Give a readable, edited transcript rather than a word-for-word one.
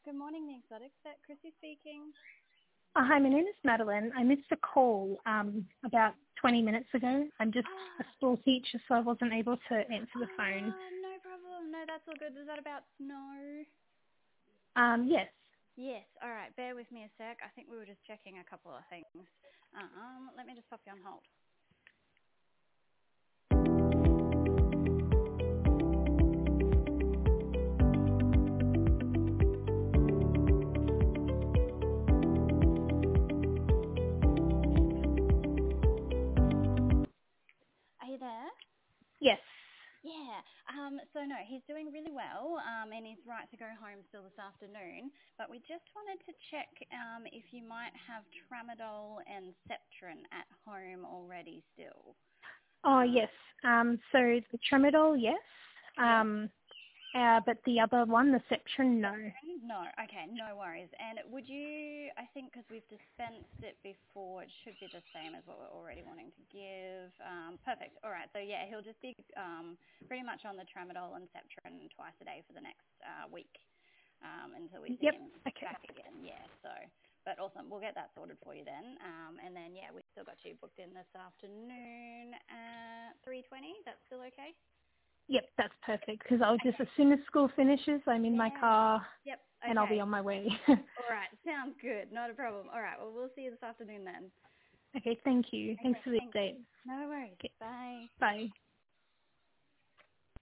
Good morning, The Exotic Vet. Chrissy speaking. Hi, my name is Madeline. I missed a call about 20 minutes ago. I'm just a school teacher, so I wasn't able to answer the phone. No problem. No, that's all good. Was that about snow? Yes. Yes. All right. Bear with me a sec. I think we were just checking a couple of things. Let me just pop you on hold. Are you there? Yes. Yeah. So no, he's doing really well, and he's right to go home still this afternoon. But we just wanted to check if you might have tramadol and Septrin at home already still. Oh, yes. So the tramadol, yes. But the other one, the Septrin, no. No. Okay, no worries. And would you, I think because we've dispensed it before, it should be the same as what we're already wanting to give. Perfect. All right. So yeah, he'll just be pretty much on the tramadol and Septrin twice a day for the next week until we see Yep. him Okay. back again. Yeah. So, but awesome. We'll get that sorted for you then. And then yeah, we've still got you booked in this afternoon at 3:20. That's still okay? Yep, that's perfect, because I'll just, as soon as school finishes, I'm in my car, Yep. Okay. and I'll be on my way. All right. Sounds good. Not a problem. All right. Well, we'll see you this afternoon then. Okay, thank you. Thanks Okay. for the Thanks. update. No worries. Okay, Bye. bye.